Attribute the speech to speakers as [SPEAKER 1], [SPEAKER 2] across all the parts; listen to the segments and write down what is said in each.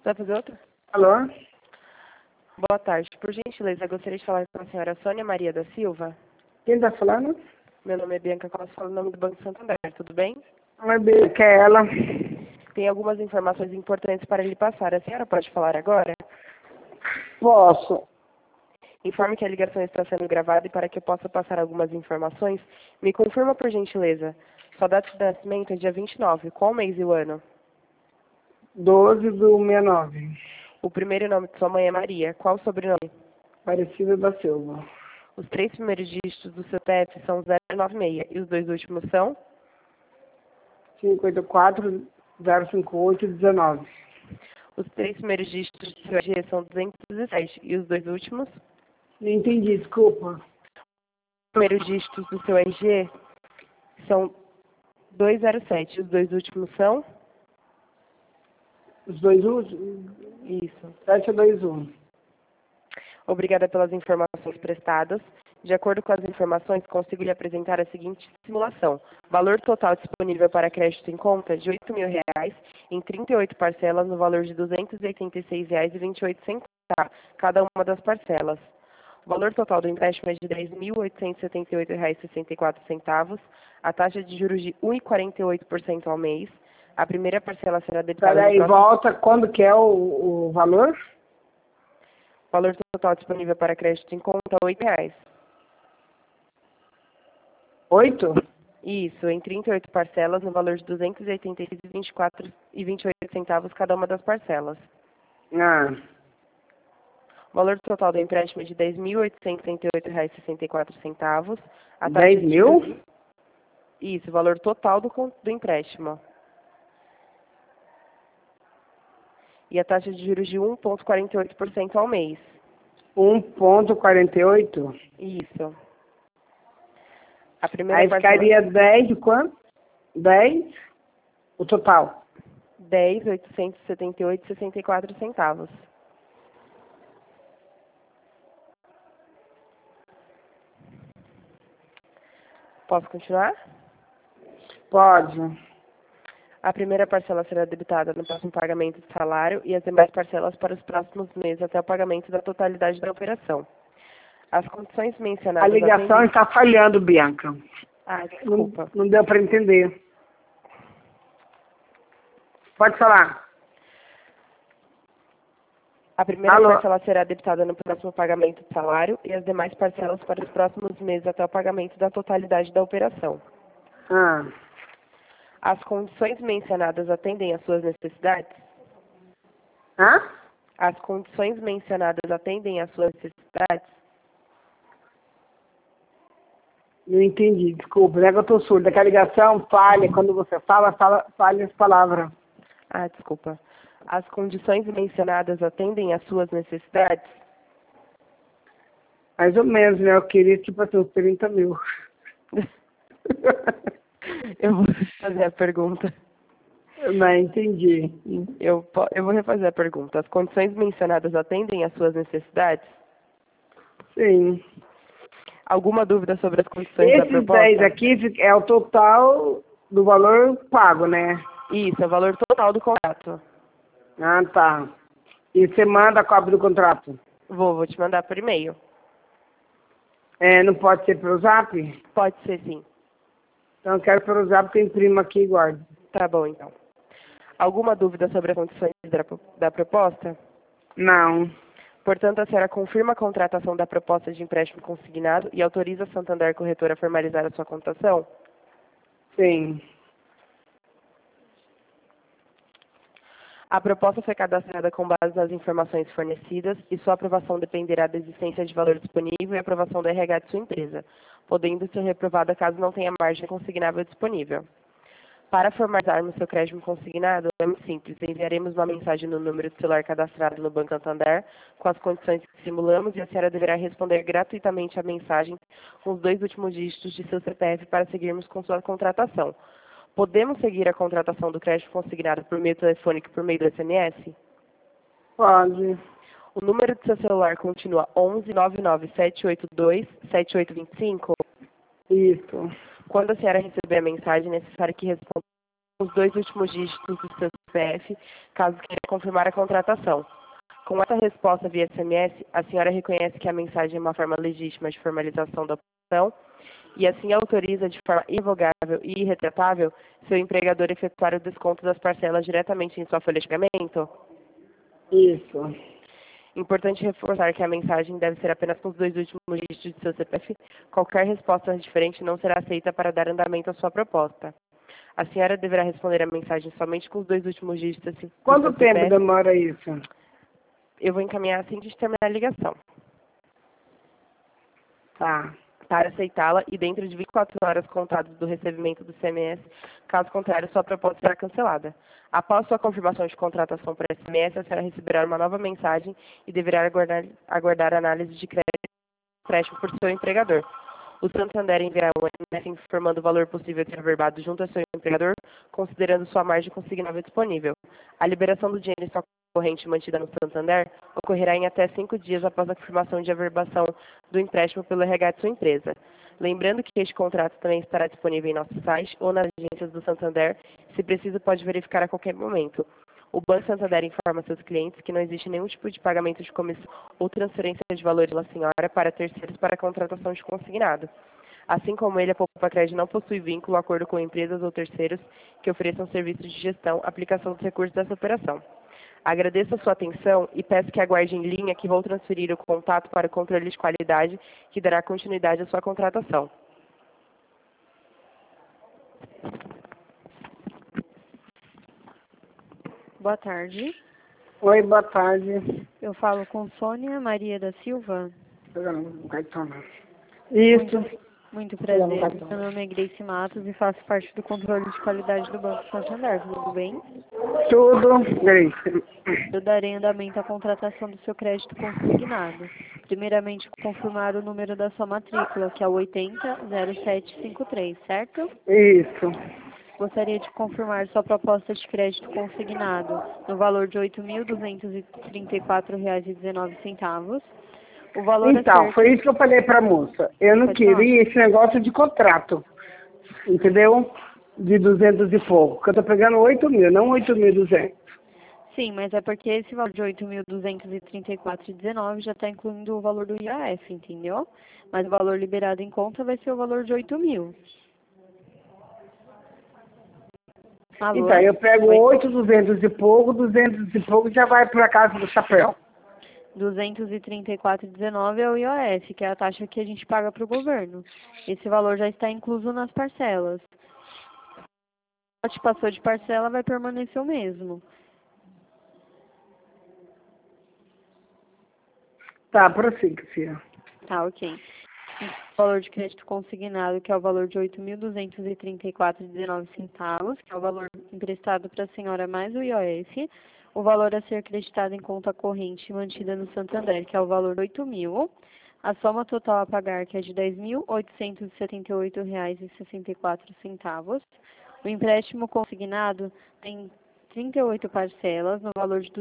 [SPEAKER 1] Vai fazer outra?
[SPEAKER 2] Alô?
[SPEAKER 1] Boa tarde. Por gentileza, eu gostaria de falar com a senhora Sônia Maria da Silva.
[SPEAKER 2] Quem está falando?
[SPEAKER 1] Meu nome é Bianca Costa, falo em nome do Banco Santander. Tudo bem?
[SPEAKER 2] Oi, Bia, que é ela?
[SPEAKER 1] Tem algumas informações importantes para lhe passar. A senhora pode falar agora?
[SPEAKER 2] Posso.
[SPEAKER 1] Informe que a ligação está sendo gravada e para que eu possa passar algumas informações, me confirma por gentileza. Sua data de nascimento é dia 29. Qual mês e o ano?
[SPEAKER 2] 12/69.
[SPEAKER 1] O primeiro nome de sua mãe é Maria. Qual o sobrenome?
[SPEAKER 2] Aparecida da Silva.
[SPEAKER 1] Os 3 primeiros dígitos do seu CPF são 096 e os 2 últimos são?
[SPEAKER 2] 584-058-19.
[SPEAKER 1] Os 3 primeiros dígitos do seu RG são 207 e os 2 últimos?
[SPEAKER 2] Não entendi, desculpa.
[SPEAKER 1] Os primeiros dígitos do seu RG são 207 e os 2 últimos são?
[SPEAKER 2] Os dois últimos?
[SPEAKER 1] Isso.
[SPEAKER 2] 721.
[SPEAKER 1] Obrigada pelas informações prestadas. De acordo com as informações, consigo lhe apresentar a seguinte simulação. Valor total disponível para crédito em conta de R$ 8.000 em 38 parcelas no valor de R$ 286,28, cada uma das parcelas. O valor total do empréstimo é de R$ 10.878,64. A taxa de juros de 1,48% ao mês. A primeira parcela será debitada no
[SPEAKER 2] Peraí,
[SPEAKER 1] próximo...
[SPEAKER 2] volta. Quando que é o valor?
[SPEAKER 1] O valor total disponível para crédito em conta é R$ 8.000.
[SPEAKER 2] 8?
[SPEAKER 1] Isso, em 38 parcelas, no valor de R$ 286,28 cada uma das parcelas.
[SPEAKER 2] Ah,
[SPEAKER 1] O valor total do empréstimo é de R$ 10.868,64. A taxa
[SPEAKER 2] 10
[SPEAKER 1] de
[SPEAKER 2] mil?
[SPEAKER 1] juros... Isso, o valor total do empréstimo. E a taxa de juros de 1,48% ao mês.
[SPEAKER 2] 1,48?
[SPEAKER 1] Isso. A primeira
[SPEAKER 2] Aí
[SPEAKER 1] parcela...
[SPEAKER 2] ficaria 10 de quanto? 10? O total.
[SPEAKER 1] R$ 10.878,64. Posso continuar?
[SPEAKER 2] Pode.
[SPEAKER 1] A primeira parcela será debitada no próximo pagamento do salário e as demais parcelas para os próximos meses até o pagamento da totalidade da operação. As condições
[SPEAKER 2] A
[SPEAKER 1] mencionadas...
[SPEAKER 2] ligação está falhando, Bianca.
[SPEAKER 1] Ah, desculpa.
[SPEAKER 2] Não deu para entender. Pode falar.
[SPEAKER 1] A primeira
[SPEAKER 2] Alô?
[SPEAKER 1] parcela será debitada no próximo pagamento do salário e as demais parcelas para os próximos meses até o pagamento da totalidade da operação.
[SPEAKER 2] Ah,
[SPEAKER 1] As condições mencionadas atendem às suas necessidades?
[SPEAKER 2] hã?
[SPEAKER 1] As condições mencionadas atendem às suas necessidades?
[SPEAKER 2] Não entendi, desculpa. Não é que eu estou surda. Que a ligação falha. Quando você fala, falha as palavras.
[SPEAKER 1] Ah, desculpa. As condições mencionadas atendem às suas necessidades?
[SPEAKER 2] Mais ou menos, né? Eu queria, tipo assim, uns 30 mil.
[SPEAKER 1] Eu vou fazer a pergunta.
[SPEAKER 2] Não entendi.
[SPEAKER 1] Eu vou refazer a pergunta. As condições mencionadas atendem às suas necessidades?
[SPEAKER 2] Sim.
[SPEAKER 1] Alguma dúvida sobre as condições da
[SPEAKER 2] Esses
[SPEAKER 1] proposta?
[SPEAKER 2] 10 aqui é o total do valor pago, né?
[SPEAKER 1] Isso, é o valor total do contrato.
[SPEAKER 2] Ah, tá. E você manda a cópia do contrato?
[SPEAKER 1] Vou te mandar por e-mail.
[SPEAKER 2] É, não pode ser pelo Zap?
[SPEAKER 1] Pode ser sim.
[SPEAKER 2] Então eu quero pelo Zap que eu imprimo aqui e guardo.
[SPEAKER 1] Tá bom, então. Alguma dúvida sobre as condições da proposta?
[SPEAKER 2] Não.
[SPEAKER 1] Portanto, a senhora confirma a contratação da proposta de empréstimo consignado e autoriza a Santander Corretora a formalizar a sua cotação?
[SPEAKER 2] Sim.
[SPEAKER 1] A proposta foi cadastrada com base nas informações fornecidas e sua aprovação dependerá da existência de valor disponível e aprovação do RH de sua empresa, podendo ser reprovada caso não tenha margem consignável disponível. Para formalizarmos seu crédito consignado, é muito simples. Enviaremos uma mensagem no número de celular cadastrado no Banco Santander com as condições que simulamos e a senhora deverá responder gratuitamente a mensagem com os 2 últimos dígitos de seu CPF para seguirmos com sua contratação. Podemos seguir a contratação do crédito consignado por meio telefônico e por meio do SMS?
[SPEAKER 2] Pode.
[SPEAKER 1] O número de seu celular continua 11 99 782 7825?
[SPEAKER 2] Isso.
[SPEAKER 1] Quando a senhora receber a mensagem, é necessário que responda os 2 últimos dígitos do seu CPF, caso queira confirmar a contratação. Com essa resposta via SMS, a senhora reconhece que a mensagem é uma forma legítima de formalização da operação e assim autoriza de forma irrevogável e irretratável seu empregador efetuar o desconto das parcelas diretamente em sua folha de pagamento?
[SPEAKER 2] Isso.
[SPEAKER 1] Importante reforçar que a mensagem deve ser apenas com os 2 últimos dígitos de seu CPF. Qualquer resposta diferente não será aceita para dar andamento à sua proposta. A senhora deverá responder a mensagem somente com os 2 últimos dígitos do seu
[SPEAKER 2] Quanto tempo
[SPEAKER 1] CPF.
[SPEAKER 2] demora isso?
[SPEAKER 1] Eu vou encaminhar assim que terminar a ligação.
[SPEAKER 2] Tá.
[SPEAKER 1] Para aceitá-la e dentro de 24 horas contadas do recebimento do CMS, caso contrário, sua proposta será cancelada. Após sua confirmação de contratação por SMS, a senhora receberá uma nova mensagem e deverá aguardar análise de crédito empréstimo por seu empregador. O Santander enviará um SMS informando o valor possível de ser averbado junto ao seu empregador, considerando sua margem consignável disponível. A liberação do dinheiro em sua corrente mantida no Santander ocorrerá em até 5 dias após a confirmação de averbação do empréstimo pelo RH de sua empresa. Lembrando que este contrato também estará disponível em nosso site ou nas agências do Santander, se preciso pode verificar a qualquer momento. O Banco Santander informa seus clientes que não existe nenhum tipo de pagamento de comissão ou transferência de valores pela senhora para terceiros para a contratação de consignado. Assim como ele, a Poupa Crédito não possui vínculo ou acordo com empresas ou terceiros que ofereçam serviços de gestão, aplicação dos recursos dessa operação. Agradeço a sua atenção e peço que aguarde em linha que vou transferir o contato para o controle de qualidade que dará continuidade à sua contratação.
[SPEAKER 3] Boa tarde.
[SPEAKER 2] Oi, boa tarde.
[SPEAKER 3] Eu falo com Sônia Maria da Silva.
[SPEAKER 2] Isso.
[SPEAKER 3] Muito prazer. Meu nome é Grace Matos e faço parte do controle de qualidade do Banco Santander. Tudo bem?
[SPEAKER 2] Tudo, Grace.
[SPEAKER 3] Eu darei andamento à contratação do seu crédito consignado. Primeiramente, confirmar o número da sua matrícula, que é o 800753, certo?
[SPEAKER 2] Isso.
[SPEAKER 3] Gostaria de confirmar sua proposta de crédito consignado no valor de R$ 8.234,19. O valor
[SPEAKER 2] Então, foi isso que eu falei para a moça. Eu não
[SPEAKER 3] Pode
[SPEAKER 2] queria esse negócio de contrato, entendeu? De 200 e pouco. Que eu tô pegando 8 mil, não 8.200.
[SPEAKER 3] Sim, mas é porque esse valor de R$ 8.234,19 já está incluindo o valor do IAF, entendeu? Mas o valor liberado em conta vai ser o valor de 8 mil. Alô?
[SPEAKER 2] Então, eu pego
[SPEAKER 3] Oi?
[SPEAKER 2] 8, 200 e pouco já vai para casa do chapéu.
[SPEAKER 3] 234,19 é o IOF, que é a taxa que a gente paga para o governo. Esse valor já está incluso nas parcelas. Se passou de parcela, vai permanecer o mesmo.
[SPEAKER 2] Tá, prossiga, filha.
[SPEAKER 3] Tá, ok. O valor de crédito consignado, que é o valor de R$ 8.234,19, que é o valor emprestado para a senhora mais o IOF. O valor a ser acreditado em conta corrente mantida no Santander, que é o valor de 8 mil. A soma total a pagar, que é de R$ 10.878,64. O empréstimo consignado tem 38 parcelas, no valor de R$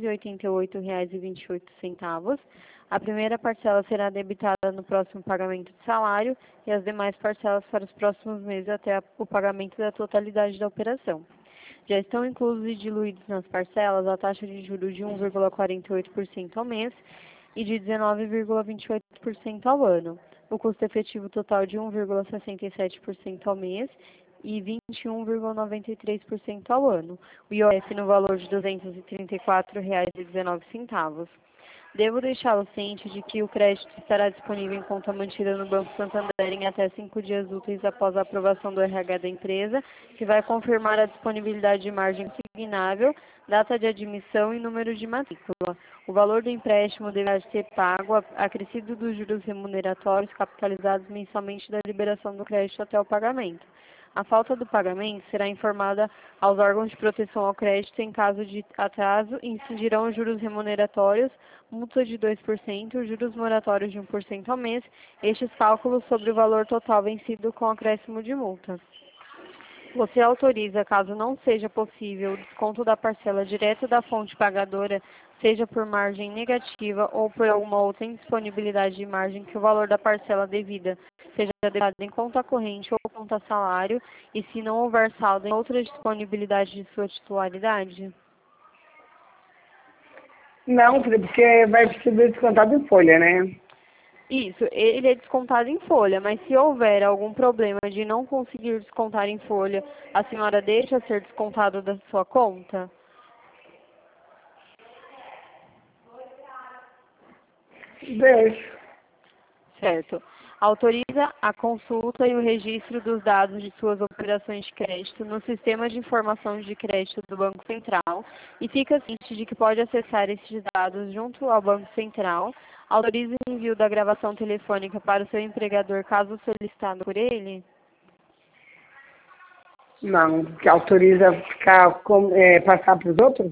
[SPEAKER 3] 288,28. A primeira parcela será debitada no próximo pagamento de salário e as demais parcelas para os próximos meses até o pagamento da totalidade da operação. Já estão inclusos e diluídos nas parcelas a taxa de juros de 1,48% ao mês e de 19,28% ao ano. O custo efetivo total de 1,67% ao mês e 21,93% ao ano. O IOF no valor de R$ 234,19. Devo deixá-lo ciente de que o crédito estará disponível em conta mantida no Banco Santander em até 5 dias úteis após a aprovação do RH da empresa, que vai confirmar a disponibilidade de margem consignável, data de admissão e número de matrícula. O valor do empréstimo deverá ser pago acrescido dos juros remuneratórios capitalizados mensalmente da liberação do crédito até o pagamento. A falta do pagamento será informada aos órgãos de proteção ao crédito em caso de atraso e incidirão juros remuneratórios, multa de 2%, juros moratórios de 1% ao mês, estes cálculos sobre o valor total vencido com acréscimo de multa. Você autoriza, caso não seja possível, o desconto da parcela direto da fonte pagadora, seja por margem negativa ou por alguma outra indisponibilidade de margem que o valor da parcela devida seja debitado em conta corrente ou conta salário e se não houver saldo em outra disponibilidade de sua titularidade?
[SPEAKER 2] Não, porque vai ser descontado em folha, né?
[SPEAKER 3] Isso, ele é descontado em folha, mas se houver algum problema de não conseguir descontar em folha, a senhora deixa ser descontado da sua conta?
[SPEAKER 2] Deixa.
[SPEAKER 3] Certo. Autoriza a consulta e o registro dos dados de suas operações de crédito no Sistema de Informação de Crédito do Banco Central e fica ciente de que pode acessar esses dados junto ao Banco Central. Autoriza o envio da gravação telefônica para o seu empregador caso solicitado por ele?
[SPEAKER 2] Não, que autoriza passar para os outros?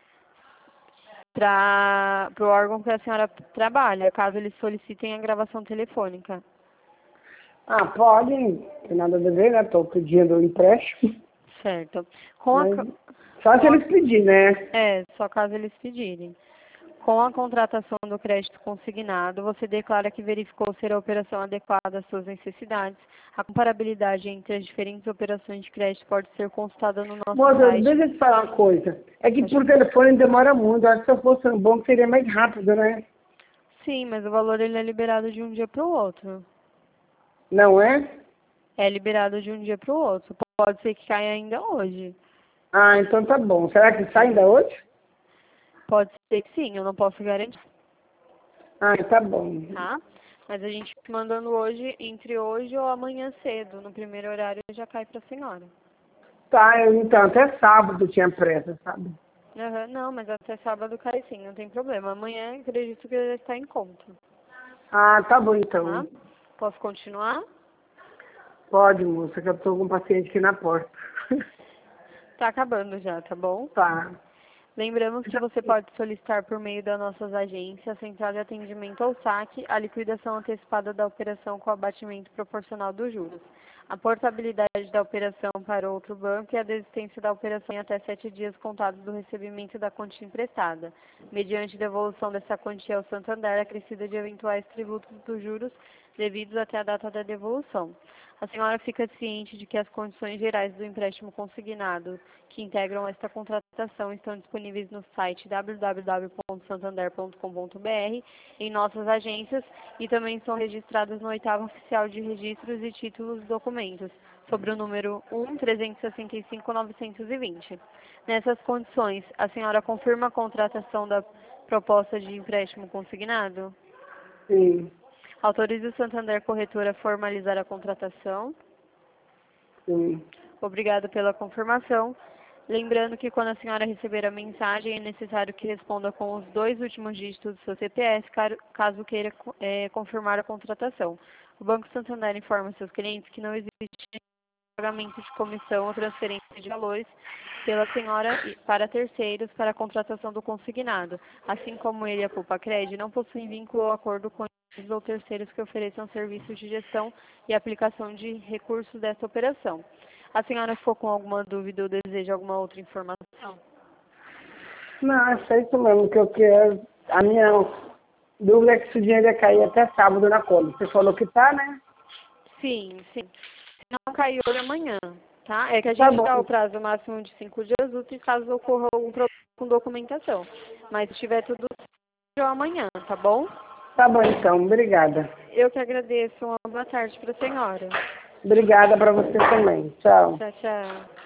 [SPEAKER 3] Para o órgão que a senhora trabalha, caso eles solicitem a gravação telefônica.
[SPEAKER 2] Ah, pode. Não tem nada a ver, né? Estou pedindo um empréstimo.
[SPEAKER 3] Certo.
[SPEAKER 2] Mas só se eles pedirem, né?
[SPEAKER 3] Só caso eles pedirem. Com a contratação do crédito consignado, você declara que verificou ser a operação adequada às suas necessidades. A comparabilidade entre as diferentes operações de crédito pode ser consultada no nosso
[SPEAKER 2] Moça,
[SPEAKER 3] site.
[SPEAKER 2] deixa eu te falar uma coisa. É que por telefone demora muito. Acho que se eu fosse um banco seria mais rápido, né?
[SPEAKER 3] Sim, mas o valor ele é liberado de um dia para o outro.
[SPEAKER 2] Não é?
[SPEAKER 3] É liberado de um dia para o outro. Pode ser que caia ainda hoje.
[SPEAKER 2] Ah, então tá bom. Será que sai ainda hoje?
[SPEAKER 3] Pode ser que sim, eu não posso garantir,
[SPEAKER 2] Ah, tá bom.
[SPEAKER 3] tá? Mas a gente mandando hoje, entre hoje ou amanhã cedo, no primeiro horário já cai para a senhora.
[SPEAKER 2] Tá, então até sábado tinha pressa, sabe?
[SPEAKER 3] Aham, não, mas até sábado cai sim, não tem problema. Amanhã acredito que já está em conta,
[SPEAKER 2] Ah, tá bom então.
[SPEAKER 3] tá? Posso continuar?
[SPEAKER 2] Pode, moça, que eu tô com um paciente aqui na porta.
[SPEAKER 3] Tá acabando já, tá bom?
[SPEAKER 2] Tá.
[SPEAKER 3] Lembramos que você pode solicitar por meio das nossas agências, central de atendimento ou saque, a liquidação antecipada da operação com abatimento proporcional dos juros, a portabilidade da operação para outro banco e a desistência da operação em até 7 dias contados do recebimento da quantia emprestada, mediante devolução dessa quantia ao Santander acrescida de eventuais tributos dos juros devidos até a data da devolução. A senhora fica ciente de que as condições gerais do empréstimo consignado que integram esta contratação estão disponíveis no site www.santander.com.br, em nossas agências e também são registradas no 8º Oficial de Registros e Títulos e Documentos, sobre o número 1-365-920. Nessas condições, a senhora confirma a contratação da proposta de empréstimo consignado?
[SPEAKER 2] Sim,
[SPEAKER 3] Autoriza o Santander Corretora a formalizar a contratação.
[SPEAKER 2] sim.
[SPEAKER 3] Obrigado pela confirmação. Lembrando que quando a senhora receber a mensagem, é necessário que responda com os 2 últimos dígitos do seu CPF, caso queira confirmar a contratação. O Banco Santander informa seus clientes que não existe pagamento de comissão ou transferência de valores pela senhora para terceiros para a contratação do consignado, assim como ele e a Poupa Cred não possuem vínculo ou acordo com empresas ou terceiros que ofereçam serviços de gestão e aplicação de recursos dessa operação. A senhora ficou com alguma dúvida ou deseja alguma outra informação?
[SPEAKER 2] Não, é só isso mesmo que eu quero. A minha dúvida é que se o dinheiro ia cair até sábado na conta. Você falou que tá, né?
[SPEAKER 3] Sim, sim. Se não cair hoje amanhã, tá? É que a
[SPEAKER 2] Tá
[SPEAKER 3] gente dá
[SPEAKER 2] bom.
[SPEAKER 3] o prazo máximo de 5 dias úteis caso ocorra algum problema com documentação. Mas se tiver tudo certo, amanhã, tá bom?
[SPEAKER 2] Tá bom então, obrigada.
[SPEAKER 3] Eu que agradeço. Uma boa tarde para a senhora.
[SPEAKER 2] Obrigada para você também. Tchau.
[SPEAKER 3] Tchau, tchau.